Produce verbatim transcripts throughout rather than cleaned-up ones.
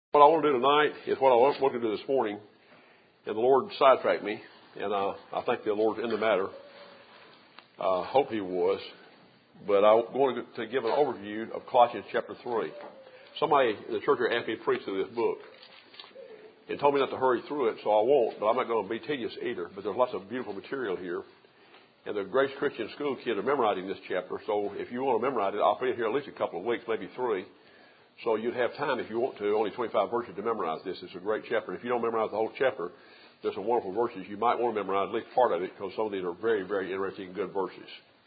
What I want to do tonight is what I was going to do this morning, and the Lord sidetracked me, and uh, I think the Lord's in the matter. I uh, hope He was, but I wanted to give an overview of Colossians chapter three. Somebody in the church here asked me to preach through this book, and told me not to hurry through it, so I won't, but I'm not going to be tedious either, but there's lots of beautiful material here. And the Grace Christian School kids are memorizing this chapter, so if you want to memorize it, I'll be here at least a couple of weeks, maybe three. So you'd have time, if you want to, only twenty-five verses to memorize this. It's a great chapter. If you don't memorize the whole chapter, there's some wonderful verses. You might want to memorize at least part of it, because some of these are very, very interesting and good verses.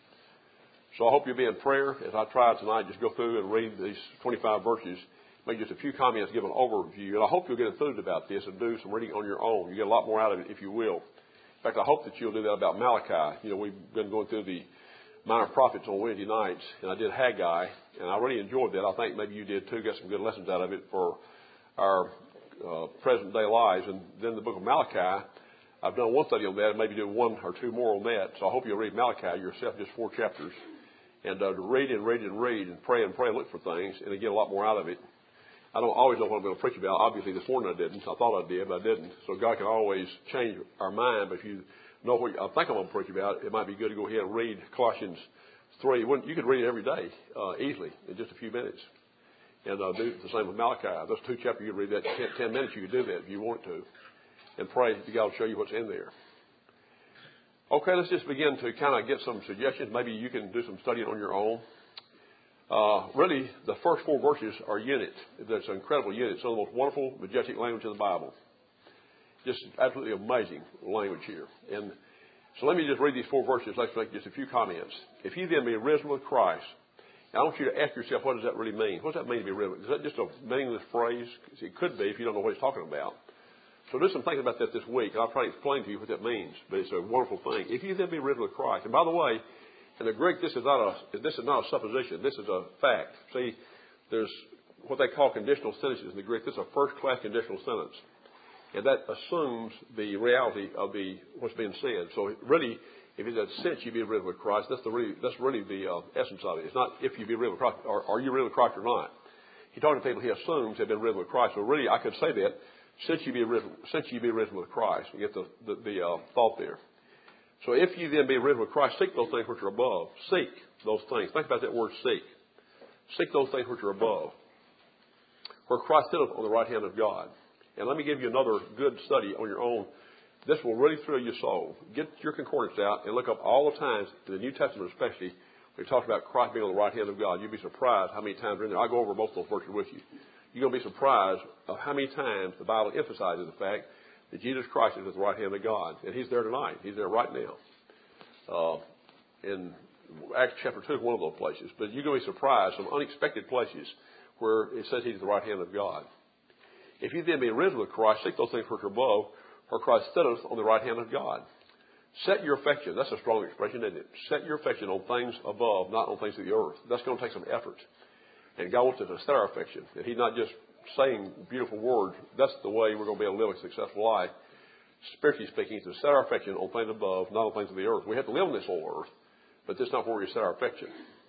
So I hope you'll be in prayer as I try tonight. Just go through and read these twenty-five verses, make just a few comments, give an overview. And I hope you'll get enthused about this and do some reading on your own. You get a lot more out of it if you will. In fact, I hope that you'll do that about Malachi. You know, we've been going through the minor prophets on Wednesday nights, and I did Haggai, and I really enjoyed that. I think maybe you did too, got some good lessons out of it for our uh, present day lives. And then the book of Malachi, I've done one study on that, and maybe do one or two more on that. So I hope you'll read Malachi yourself, just four chapters, and uh, to read and read and read and pray and pray and look for things, and to get a lot more out of it. I don't always know what I'm going to preach about. Obviously, this morning I didn't. I thought I did, but I didn't. So God can always change our mind. But if you know what I think I'm going to preach about, it might be good to go ahead and read Colossians three. You could read it every day uh, easily in just a few minutes. And uh, do the same with Malachi. Those two chapters, you could read that in ten, ten minutes. You could do that if you want to. And pray that God will show you what's in there. Okay, let's just begin to kind of get some suggestions. Maybe you can do some studying on your own. Uh, really, the first four verses are units. That's an incredible unit. Some of the most wonderful, majestic language in the Bible. Just absolutely amazing language here. And so let me just read these four verses. Let's make just a few comments. If you then be risen with Christ, now I want you to ask yourself, what does that really mean? What does that mean to be risen? Is that just a meaningless phrase? It could be if you don't know what he's talking about. So do some thinking about that this week. I'll try to explain to you what that means. But it's a wonderful thing. If you then be risen with Christ. And by the way, in the Greek, this is not a this is not a supposition. This is a fact. See, there's what they call conditional sentences in the Greek. This is a first-class conditional sentence. And that assumes the reality of the what's being said. So really, if it says since you be risen with Christ, that's the really that's really the uh, essence of it. It's not if you be risen with Christ, or are you risen with Christ or not. He's talking to people he assumes have been risen with Christ. So really, I could say that since you be risen, since you be risen with Christ, you get the the, the uh, thought there. So if you then be risen with Christ, seek those things which are above. Seek those things. Think about that word seek. Seek those things which are above, where Christ sitteth on the right hand of God. And let me give you another good study on your own. This will really thrill your soul. Get your concordance out and look up all the times, in the New Testament especially, we talk about Christ being on the right hand of God. You'd be surprised how many times they're in there. I'll go over most of those verses with you. You're going to be surprised of how many times the Bible emphasizes the fact that Jesus Christ is at the right hand of God. And He's there tonight. He's there right now. Uh, in Acts chapter two is one of those places. But you're going to be surprised, some unexpected places where it says He's at the right hand of God. If you then be risen with Christ, seek those things which are above, where Christ sitteth on the right hand of God. Set your affection. That's a strong expression, isn't it? Set your affection on things above, not on things of the earth. That's going to take some effort. And God wants us to set our affection. And He's not just saying beautiful words. That's the way we're going to be able to live a successful life. Spiritually speaking, is to set our affection on things above, not on things of the earth. We have to live on this whole earth, but that's not where we set our affection.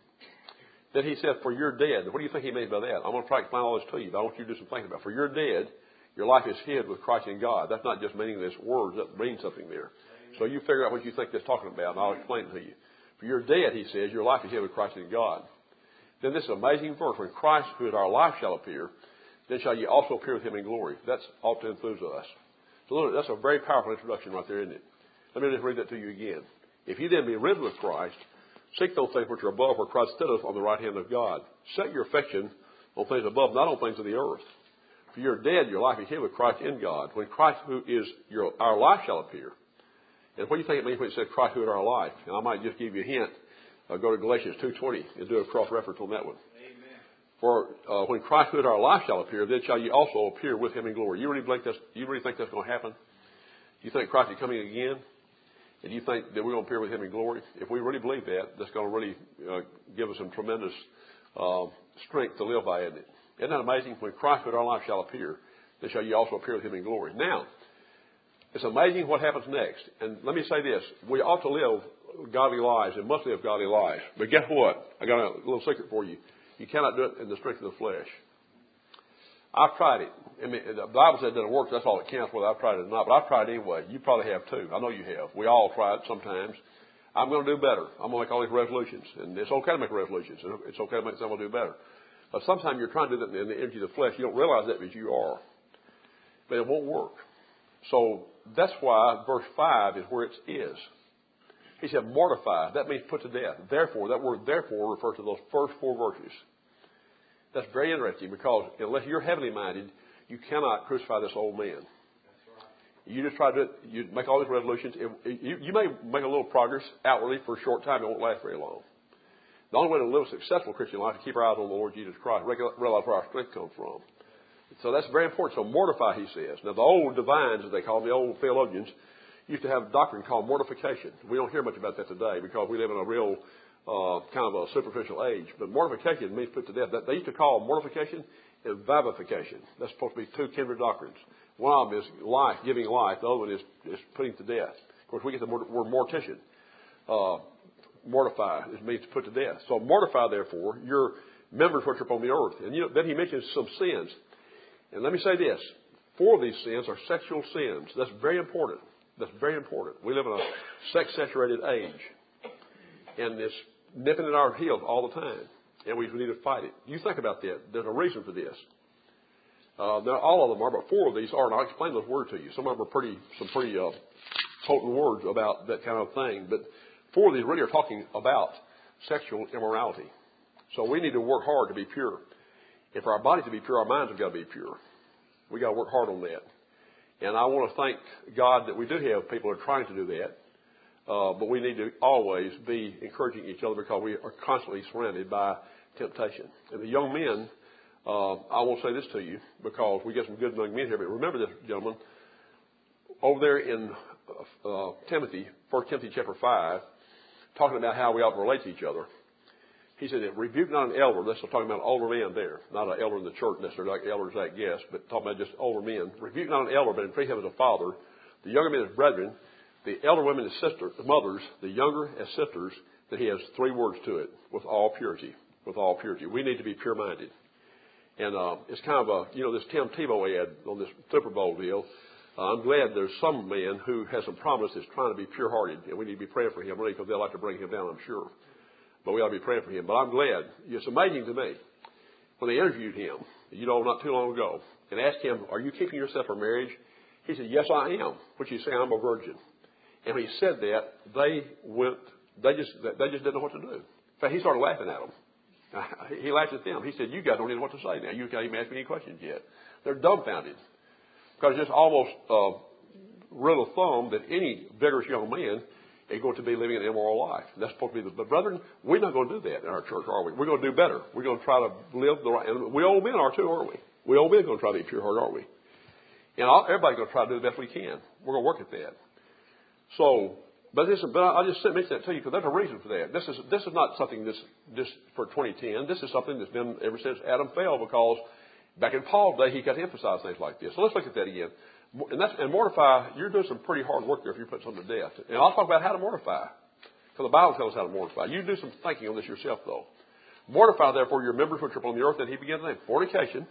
Then He said, for you're dead. What do you think He means by that? I'm going to try to explain all this to you, but I want you to do some thinking about it. For you're dead, your life is hid with Christ in God. That's not just meaningless words. That means something there. So you figure out what you think that's talking about, and I'll explain it to you. For you're dead, He says, your life is hid with Christ in God. Then this amazing verse, when Christ, who is our life, shall appear, then shall ye also appear with Him in glory. That's ought to enthuse us. So that's a very powerful introduction right there, isn't it? Let me just read that to you again. If ye then be risen with Christ, seek those things which are above, where Christ sitteth on the right hand of God. Set your affection on things above, not on things of the earth. For you're dead, your life is hid with Christ in God. When Christ, who is your our life, shall appear. And what do you think it means when it says Christ, who is our life? And I might just give you a hint. Uh, go to Galatians two twenty and do a cross-reference on that one. Amen. For uh, when Christ, who is our life, shall appear, then shall ye also appear with Him in glory. You really believe that's, you really think that's going to happen? You think Christ is coming again? And you think that we're going to appear with Him in glory? If we really believe that, that's going to really uh, give us some tremendous uh, strength to live by, isn't it? Isn't that amazing? When Christ with our life shall appear, then shall you also appear with Him in glory. Now, it's amazing what happens next. And let me say this. We ought to live godly lives and must live godly lives. But guess what? I got a little secret for you. You cannot do it in the strength of the flesh. I've tried it. I mean, the Bible said it doesn't work. So that's all it counts, whether I've tried it or not. But I've tried it anyway. You probably have too. I know you have. We all try it sometimes. I'm going to do better. I'm going to make all these resolutions. And it's okay to make resolutions. It's okay to make something do better. But sometimes you're trying to do that in the energy of the flesh. You don't realize that because you are. But it won't work. So that's why verse five is where it is. He said, mortify. That means put to death. Therefore, that word therefore refers to those first four verses. That's very interesting because unless you're heavenly minded, you cannot crucify this old man. You just try to you make all these resolutions. It, you, you may make a little progress outwardly for a short time. It won't last very long. The only way to live a successful Christian life is to keep our eyes on the Lord Jesus Christ, realize where our strength comes from. So that's very important. So mortify, he says. Now, the old divines, as they call them, the old theologians, used to have a doctrine called mortification. We don't hear much about that today because we live in a real uh, kind of a superficial age. But mortification means put to death. They used to call mortification and vivification. That's supposed to be two kindred doctrines. One of them is life, giving life. The other one is, is putting to death. Of course, we get the word mortician. Uh, mortify, it means to put to death. So mortify, therefore, your members which are upon the earth. And you know, then he mentions some sins. And let me say this. Four of these sins are sexual sins. That's very important. That's very important. We live in a sex-saturated age. And it's nipping at our heels all the time. And we need to fight it. You think about that. There's a reason for this. Uh, now, all of them are, but four of these are, and I'll explain those words to you. Some of them are pretty, some pretty uh, potent words about that kind of thing. But four of these really are talking about sexual immorality. So we need to work hard to be pure. And for our bodies to be pure, our minds have got to be pure. We got to work hard on that. And I want to thank God that we do have people who are trying to do that. Uh, but we need to always be encouraging each other because we are constantly surrounded by temptation. And the young men, uh, I will say this to you because we get some good young men here. But remember this, gentlemen, over there in uh, Timothy, First Timothy chapter five, talking about how we ought to relate to each other. He said, rebuke not an elder. That's talking about older men there. Not an elder in the church necessarily, like elders, I guess, but talking about just older men. Rebuke not an elder, but entreat him as a father. The younger men as brethren. The elder women as sisters, mothers. The younger as sisters. That he has three words to it. With all purity. With all purity. We need to be pure-minded. And uh, it's kind of a, you know, this Tim Tebow ad on this Super Bowl deal. Uh, I'm glad there's some man who has some promise that's trying to be pure-hearted. And we need to be praying for him, really, because they'll like to bring him down, I'm sure. But we ought to be praying for him. But I'm glad. It's amazing to me. When they interviewed him, you know, not too long ago, and asked him, are you keeping yourself for marriage? He said, yes, I am. Which he's saying, I'm a virgin. And when he said that, they went, they just, they just didn't know what to do. In fact, he started laughing at them. He laughed at them. He said, you guys don't even know what to say now. You can't even ask me any questions yet. They're dumbfounded. Because it's almost uh, rule of thumb that any vigorous young man is going to be living an immoral life. And that's supposed to be the, but brethren, we're not going to do that in our church, are we? We're going to do better. We're going to try to live the right, and we old men are too, aren't we? We old men are going to try to be pure-hearted, aren't we? And all, everybody's going to try to do the best we can. We're going to work at that. So, but this, but I just mention that to you because there's a reason for that. This is this is not something this this for twenty ten. This is something that's been ever since Adam fell because back in Paul's day he got to emphasize things like this. So let's look at that again. And that's and mortify. You're doing some pretty hard work there if you put something to death. And I'll talk about how to mortify because the Bible tells us how to mortify. You do some thinking on this yourself though. Mortify therefore your members which are upon the earth. That he begins to name fornication.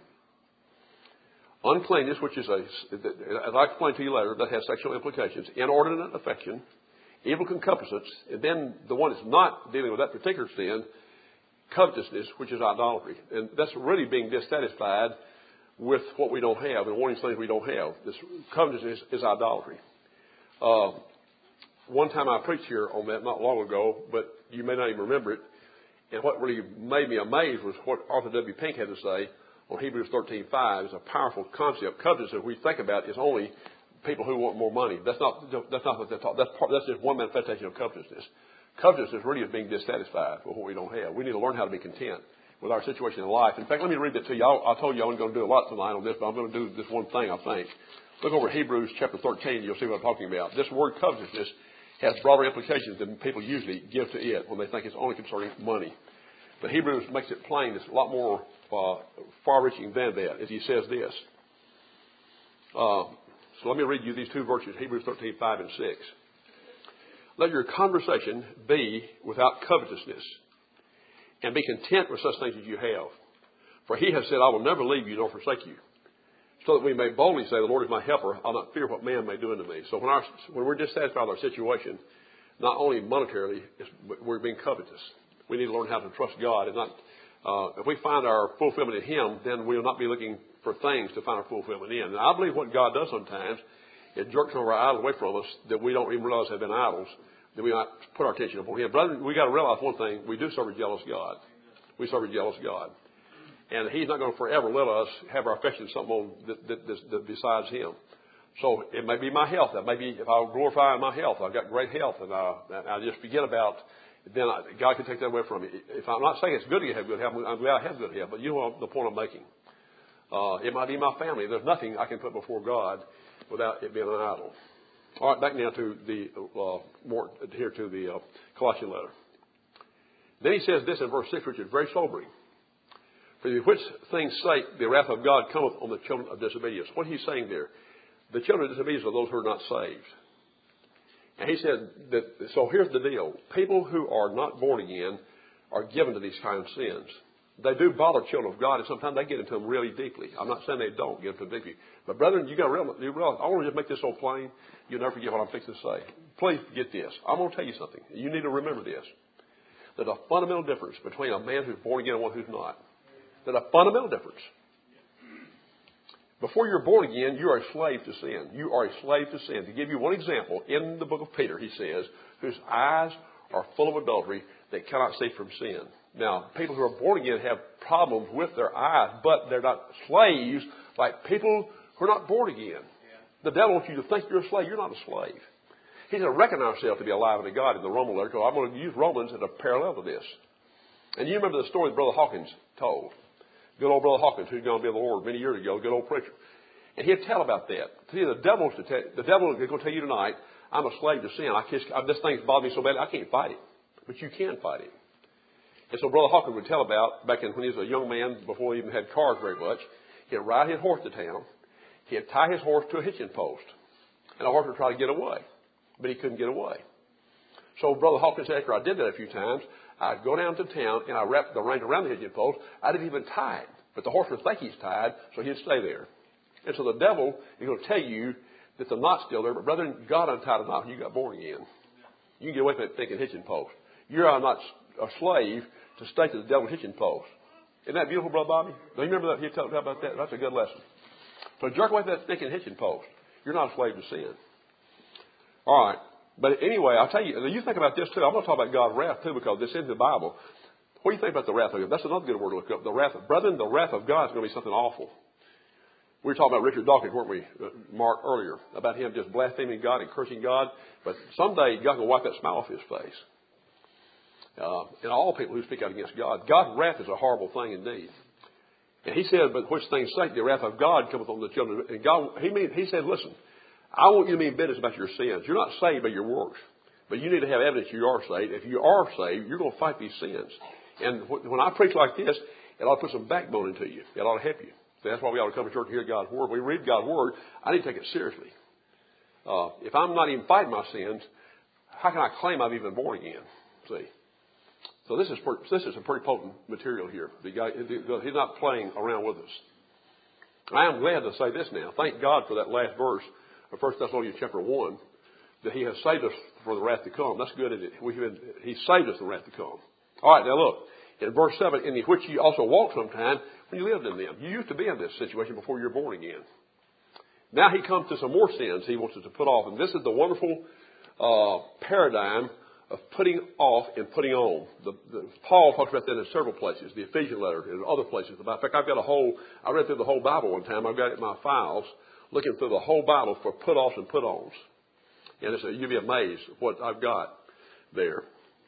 Uncleanness, which is a, as I explained to you later, that has sexual implications. Inordinate affection, evil concupiscence, and then the one that's not dealing with that particular sin, covetousness, which is idolatry. And that's really being dissatisfied with what we don't have and wanting things we don't have. This covetousness is, is idolatry. Uh, one time I preached here on that not long ago, but you may not even remember it. And what really made me amazed was what Arthur W. Pink had to say on Hebrews thirteen five. Is a powerful concept. Covetousness, if we think about it, is only people who want more money. That's not, that's not what they're talking. That's, part, that's just one manifestation of covetousness. Covetousness really is being dissatisfied with what we don't have. We need to learn how to be content with our situation in life. In fact, let me read that to you. I, I told you I wasn't going to do a lot tonight on this, but I'm going to do this one thing, I think. Look over at Hebrews chapter thirteen. You'll see what I'm talking about. This word covetousness has broader implications than people usually give to it when they think it's only concerning money. But Hebrews makes it plain. It's a lot more uh, far-reaching than that, as he says this. Uh, so let me read you these two verses, Hebrews thirteen five and six. Let your conversation be without covetousness, and be content with such things as you have. For he has said, I will never leave you nor forsake you. So that we may boldly say, the Lord is my helper. I'll not fear what man may do unto me. So when, our, when we're dissatisfied with our situation, not only monetarily, but we're being covetous. We need to learn how to trust God. And not, uh, if we find our fulfillment in Him, then we'll not be looking for things to find our fulfillment in. And I believe what God does sometimes, it jerks some of our idols away from us that we don't even realize have been idols, that we might put our attention upon Him. Brother, we got to realize one thing. We do serve a jealous God. We serve a jealous God. And He's not going to forever let us have our affection something on that, that, that, that besides Him. So it may be my health. That may be if I glorify my health. I've got great health, and I, and I just forget about. Then I, God can take that away from me. If I'm not saying it's good to have good health, I'm glad I have good health. But you know the point I'm making. Uh, it might be my family. There's nothing I can put before God without it being an idol. All right, back now to the uh, more here to the uh, Colossian letter. Then he says this in verse six, which is very sobering. For which things' sake the wrath of God cometh on the children of disobedience. What he's saying there, the children of disobedience are those who are not saved. And he said that, so here's the deal. People who are not born again are given to these kind of sins. They do bother children of God, and sometimes they get into them really deeply. I'm not saying they don't get into them deeply. But brethren, you got to realize, you realize, I want to just make this so plain, you'll never forget what I'm fixing to say. Please get this. I'm going to tell you something. You need to remember this. There's a fundamental difference between a man who's born again and one who's not. There's a fundamental difference. Before you're born again, you are a slave to sin. You are a slave to sin. To give you one example, in the book of Peter, he says, whose eyes are full of adultery, they cannot see from sin. Now, people who are born again have problems with their eyes, but they're not slaves like people who are not born again. Yeah. The devil wants you to think you're a slave. You're not a slave. He said, recognize yourself to be alive unto God in the Roman letter. I'm going to use Romans as a parallel to this. And you remember the story that Brother Hawkins told. Good old Brother Hawkins, who's going to be in the Lord many years ago, good old preacher. And he'd tell about that. See, the devil's to tell, the devil is going to tell you tonight, I'm a slave to sin. I just, I, this thing's bothering me so bad, I can't fight it. But you can fight it. And so Brother Hawkins would tell about, back in when he was a young man, before he even had cars very much, he'd ride his horse to town. He'd tie his horse to a hitching post. And the horse would try to get away. But he couldn't get away. So Brother Hawkins said, after I did that a few times, I'd go down to town and I wrapped the reins around the hitching post. I didn't even tie it. But the horse would think he's tied, so he'd stay there. And so the devil is going to tell you that the knot's still there, but brethren, God untied a knot when you got born again. You can get away from that thinking hitching post. You're not a slave to stay to the devil's hitching post. Isn't that beautiful, Brother Bobby? Do you remember that? He talked about that. That's a good lesson. So jerk away from that thinking hitching post. You're not a slave to sin. All right. But anyway, I'll tell you, you think about this too. I'm going to talk about God's wrath too, because this is in the Bible. What do you think about the wrath of God? That's another good word to look up. The wrath of, brethren, the wrath of God is going to be something awful. We were talking about Richard Dawkins, weren't we, Mark, earlier, about him just blaspheming God and cursing God. But someday God will wipe that smile off his face. Uh, and all people who speak out against God. God's wrath is a horrible thing indeed. And he said, but which things sake the wrath of God cometh on the children. And God, he, mean, he said, listen, I want you to mean business about your sins. You're not saved by your works. But you need to have evidence you are saved. If you are saved, you're going to fight these sins. And when I preach like this, it ought to put some backbone into you. It ought to help you. So that's why we ought to come to church and hear God's Word. When we read God's Word, I need to take it seriously. Uh, if I'm not even fighting my sins, how can I claim I've even been born again? See? So this is pretty, this is a pretty potent material here. The guy, he's not playing around with us. I am glad to say this now. Thank God for that last verse of First Thessalonians chapter one, that He has saved us for the wrath to come. That's good, isn't it? We've been, He saved us from the wrath to come. All right, now look. In verse seven, in which you also walked sometime when you lived in them. You used to be in this situation before you were born again. Now He comes to some more sins He wants us to put off. And this is the wonderful uh, paradigm of putting off and putting on. The, the, Paul talks about that in several places. The Ephesian letter and other places. In fact, I've got a whole, I read through the whole Bible one time. I've got it in my files, looking through the whole Bible for put-offs and put-ons. And it's a, you'll be amazed at what I've got there.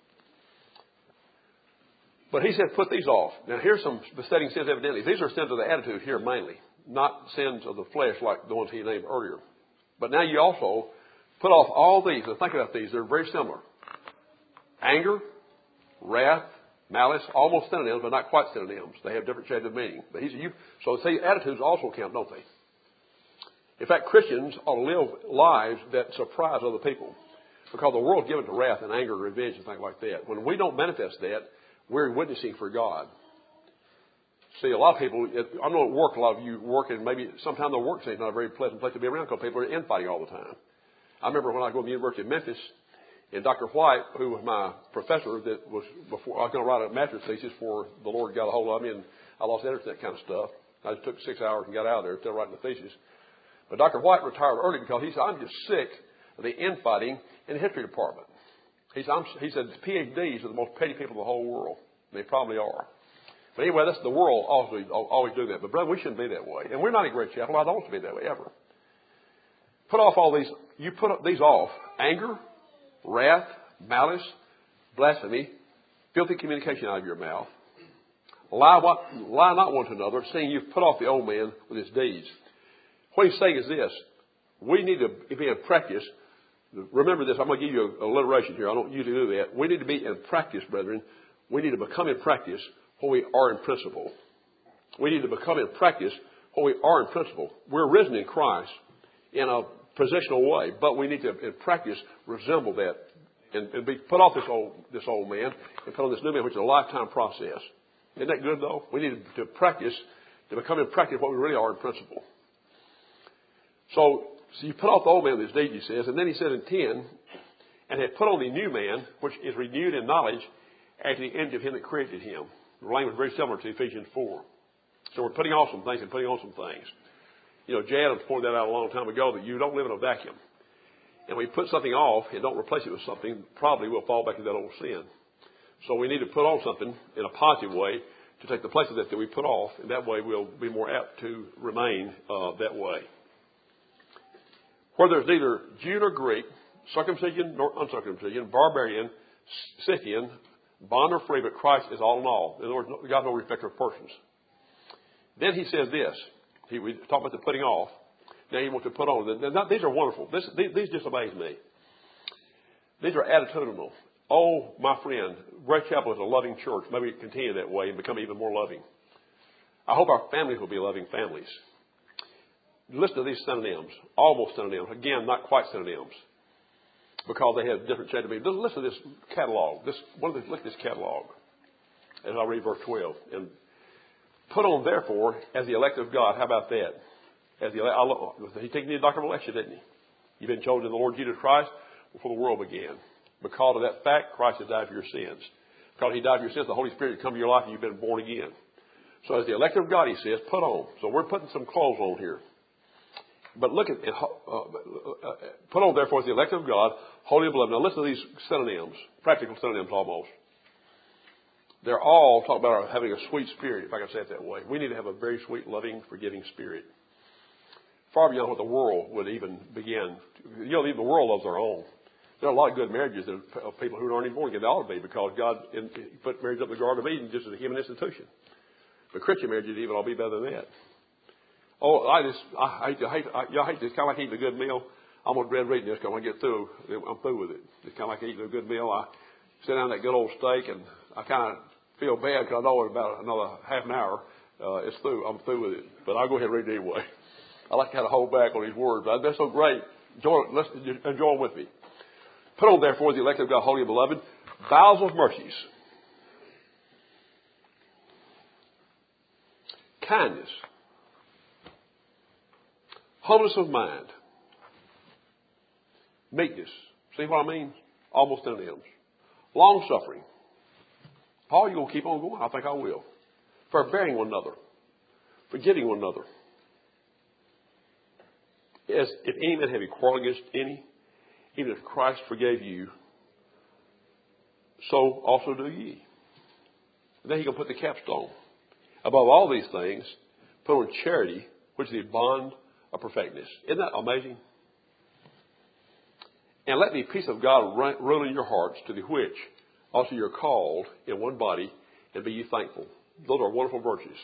But he said, put these off. Now, here's some besetting sins, evidently. These are sins of the attitude here mainly, not sins of the flesh like the ones he named earlier. But now you also put off all these. And think about these. They're very similar. Anger, wrath, malice, almost synonyms, but not quite synonyms. They have different shades of meaning. But he's, you, so see, attitudes also count, don't they? In fact, Christians ought to live lives that surprise other people, because the world's given to wrath and anger and revenge and things like that. When we don't manifest that, we're witnessing for God. See, a lot of people, I know at work, a lot of you work, and maybe sometimes the work scene is not a very pleasant place to be around because people are infighting all the time. I remember when I go to the University of Memphis, and Doctor White, who was my professor that was before, I was going to write a master's thesis for the Lord got a hold of me, and I lost interest in that kind of stuff. I just took six hours and got out of there instead of writing the thesis. But Doctor White retired early because he said, I'm just sick of the infighting in the history department. He said, I'm, he said P H Ds are the most petty people in the whole world. And they probably are. But anyway, that's the world always, always do that. But brother, we shouldn't be that way. And we're not in Great Chapel. I don't want to be that way ever. Put off all these, you put these off. Anger, wrath, malice, blasphemy, filthy communication out of your mouth. Lie, what, lie not one to another, seeing you've put off the old man with his deeds. What he's saying is this. We need to be in practice. Remember this. I'm going to give you a alliteration here. I don't usually do that. We need to be in practice, brethren. We need to become in practice what we are in principle. We need to become in practice what we are in principle. We're risen in Christ in a positional way, but we need to, in practice, resemble that and, and be put off this old this old man and put on this new man, which is a lifetime process. Isn't that good, though? We need to practice, to become in practice what we really are in principle. So, so you put off the old man with his deeds, he says, and then he says in ten, and have put on the new man, which is renewed in knowledge after the image of him that created him. The language is very similar to Ephesians four. So we're putting off some things and putting on some things. You know, Jay Adams pointed that out a long time ago, that you don't live in a vacuum. And when you put something off and don't replace it with something, probably we'll fall back into that old sin. So we need to put on something in a positive way to take the place of that that we put off, and that way we'll be more apt to remain uh, that way. Where there's neither Jew nor Greek, circumcision nor uncircumcision, barbarian, Scythian, bond or free, but Christ is all in all. In other words, God no respecter of persons. Then he says this. He, we talk about the putting off. Now he wants to put on. Now, these are wonderful. This, these, these just amaze me. These are attitudinal. Oh, my friend, Great Chapel is a loving church. Maybe we continue that way and become even more loving. I hope our families will be loving families. Listen to these synonyms. Almost synonyms. Again, not quite synonyms, because they have different shades of meaning. Listen to this catalog. This, one of the, look at this catalog as I read verse twelve. And put on, therefore, as the elect of God. How about that? As the elect, he taken the doctrine of election, didn't he? You've been chosen in the Lord Jesus Christ before the world began. Because of that fact, Christ has died for your sins. Because he died for your sins, the Holy Spirit has come to your life and you've been born again. So as the elect of God, he says, put on. So we're putting some clothes on here. But look at, uh, uh, put on, therefore, as the elect of God, holy and beloved. Now listen to these synonyms, practical synonyms almost. They're all talking about our having a sweet spirit, if I can say it that way. We need to have a very sweet, loving, forgiving spirit. Far beyond what the world would even begin. You know, the world loves their own. There are a lot of good marriages of people who aren't even born again. They ought to be, because God put marriage up in the Garden of Eden just as a human institution. But Christian marriages even ought to be better than that. Oh, I just, I hate to, hate, I, I hate this. It's kind of like eating a good meal. I'm going to dread reading this because when I get through, I'm through with it. It's kind of like eating a good meal. I sit down that good old steak and I kind of feel bad because I know in about another half an hour uh, it's through. I'm through with it. But I'll go ahead and read it anyway. I like to kind of hold back on these words. But they're so great. Enjoy, let's enjoy them with me. Put on, therefore, the elect of God, holy and beloved, bowels of mercies, kindness, humbleness of mind, meekness. See what I mean? Almost synonyms. Long suffering. Paul, you going to keep on going? I think I will. Forbearing one another, forgiving one another. As if any man have a quarrel against any, even if Christ forgave you, so also do ye. And then he can put the capstone. Above all these things, put on charity, which is the bond of perfectness. Isn't that amazing? And let the peace of God rule in your hearts, to the which also you're called in one body, and be ye thankful. Those are wonderful virtues.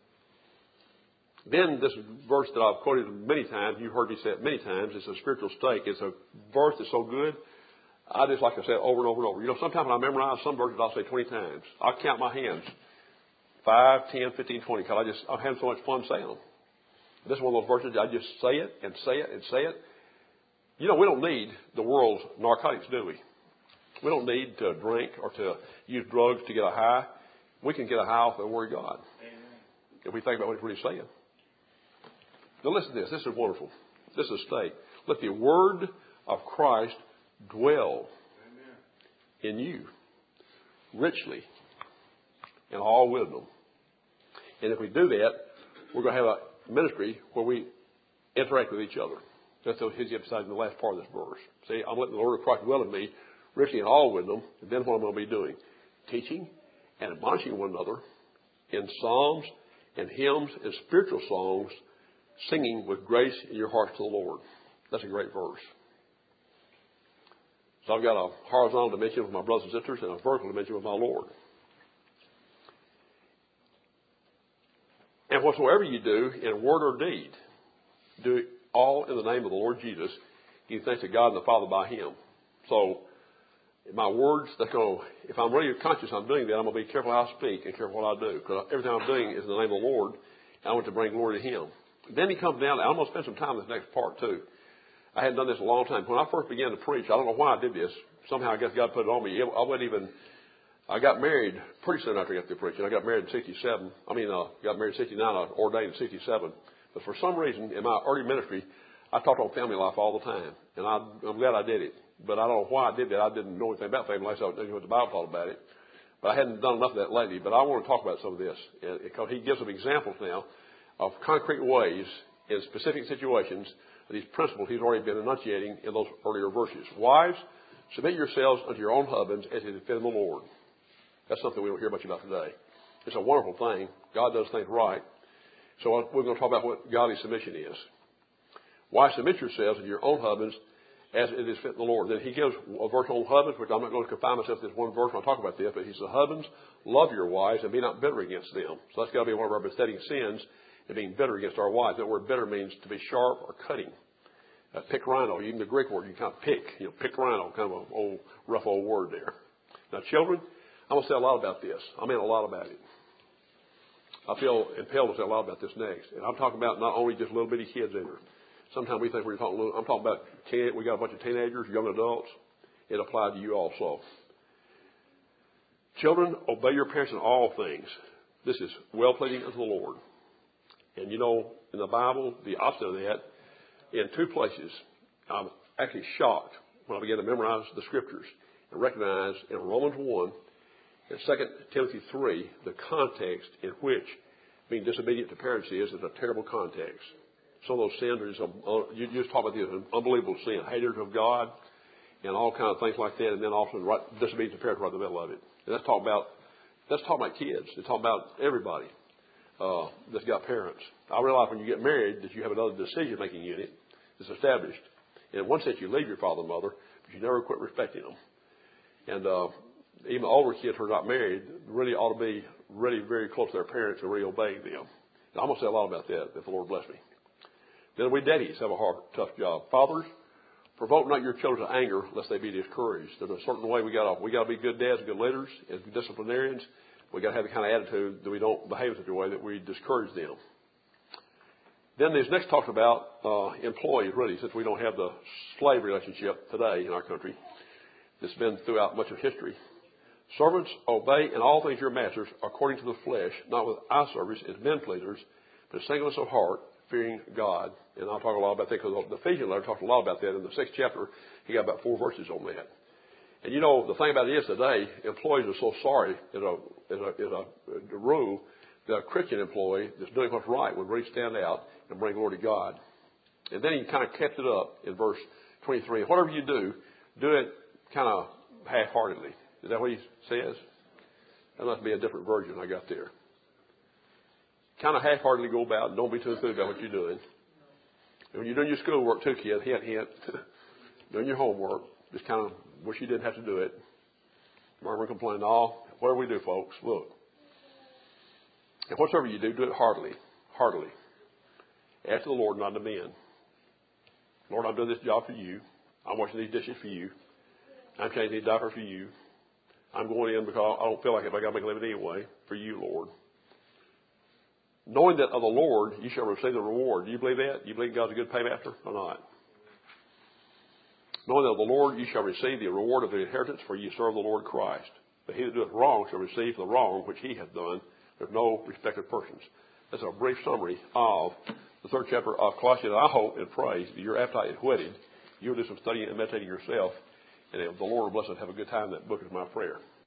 Then this verse that I've quoted many times, you've heard me say it many times, it's a spiritual stake. It's a verse that's so good, I just like to say it over and over and over. You know, sometimes when I memorize some verses, I'll say twenty times. I'll count my hands. five, ten, fifteen, twenty, because I just, I'm having so much fun saying them. This is one of those verses I just say it and say it and say it. You know, we don't need the world's narcotics, do we? We don't need to drink or to use drugs to get a high. We can get a high off the Word of God. if we think about what he's saying. Now listen to this. This is wonderful. This is a state. Let the word of Christ dwell Amen. In you richly in all wisdom. And if we do that, we're going to have a ministry where we interact with each other. That's what he's emphasizing in the last part of this verse. See, I'm letting the Lord of Christ dwell in me richly in all wisdom. And then what I'm going to be doing? Teaching and admonishing one another in psalms and hymns and spiritual songs, singing with grace in your hearts to the Lord. That's a great verse. So I've got a horizontal dimension with my brothers and sisters and a vertical dimension with my Lord. And whatsoever you do in word or deed, do it all in the name of the Lord Jesus, giving thanks to God and the Father by Him. So, in my words, that's going to, if I'm really conscious I'm doing that, I'm going to be careful how I speak and careful what I do. Because everything I'm doing is in the name of the Lord, and I want to bring glory to Him. Then he comes down, I'm going to spend some time in this next part too. I hadn't done this in a long time. When I first began to preach, I don't know why I did this. Somehow I guess God put it on me. I wasn't even, I got married pretty soon after I got through preaching. I got married in sixty-seven. I mean, uh, got married in sixty-nine. I ordained in sixty-seven. But for some reason, in my early ministry, I talked on family life all the time. And I, I'm glad I did it. But I don't know why I did that. I didn't know anything about family life, so I didn't know what the Bible taught about it. But I hadn't done enough of that lately. But I want to talk about some of this. Because he gives some examples now of concrete ways in specific situations of these principles he's already been enunciating in those earlier verses. Wives, submit yourselves unto your own husbands as it is fitting the Lord. That's something we don't hear much about today. It's a wonderful thing. God does things right. So we're going to talk about what godly submission is. Wives, submit yourselves unto your own husbands as it is fitting the Lord. Then he gives a verse on husbands, which I'm not going to confine myself to this one verse when I talk about this, but he says, husbands, love your wives and be not bitter against them. So that's got to be one of our besetting sins, and being bitter against our wives. That word bitter means to be sharp or cutting. Uh, pick rhino, even the Greek word, you kind of pick, you know, pick rhino, kind of an old, rough old word there. Now, children, I'm going to say a lot about this. I mean a lot about it. I feel impelled to say a lot about this next. And I'm talking about not only just little bitty kids either. Sometimes we think we're talking, I'm talking about, teen, we got a bunch of teenagers, young adults. It applied to you also. Children, obey your parents in all things. This is well-pleasing unto the Lord. And you know, in the Bible, the opposite of that, in two places, I'm actually shocked when I began to memorize the Scriptures and recognize in Romans one and Second Timothy three, the context in which being disobedient to parents is, is a terrible context. Some of those sins are just, uh, you just talk about the unbelievable sin, haters of God, and all kinds of things like that, and then also right, disobedience to parents right in the middle of it. And that's talking about, that's talking about kids. It's talking about everybody. Uh, that's got parents. I realize when you get married that you have another decision-making unit that's established. And in one sense, you leave your father and mother, but you never quit respecting them. And uh, even older kids who are not married really ought to be really very close to their parents and really obeying them. And I'm going to say a lot about that if the Lord bless me. Then we daddies have a hard, tough job. Fathers, provoke not your children to anger lest they be discouraged. There's a certain way we got to we got to be good dads and good leaders and disciplinarians. We got to have the kind of attitude that we don't behave in such a way that we discourage them. Then this next talks about uh, employees, really, since we don't have the slave relationship today in our country. That's been throughout much of history. Servants, obey in all things your masters according to the flesh, not with eye service as men pleasers, but singleness of heart, fearing God. And I'll talk a lot about that because the Ephesians letter talks a lot about that. In the sixth chapter, he got about four verses on that. And you know, the thing about it is today, employees are so sorry as a, as a, as a, a rule that a Christian employee that's doing what's right would really stand out and bring glory to God. And then he kind of kept it up in verse twenty-three. Whatever you do, do it kind of half-heartedly. Is that what he says? That must be a different version I got there. Kind of half-heartedly go about and don't be too enthused about what you're doing. And when you're doing your schoolwork too, kid, hint, hint, doing your homework, just kind of wish you didn't have to do it. Murmur and complain. Oh, whatever we do, folks, look. And whatsoever you do, do it heartily. Heartily. Ask the Lord, not to men. Lord, I'm doing this job for you. I'm washing these dishes for you. I'm changing these diapers for you. I'm going in because I don't feel like it, but I got to make a living anyway for you, Lord. Knowing that of the Lord you shall receive the reward. Do you believe that? Do you believe God's a good paymaster or not? Knowing that of the Lord you shall receive the reward of the inheritance, for you serve the Lord Christ. But he that doeth wrong shall receive the wrong which he hath done. There's no respect of persons. that's a brief summary of the third chapter of Colossians. I hope and pray that your appetite is whetted. You'll do some studying and meditating yourself, and the Lord will bless us. Have a good time. That book is my prayer.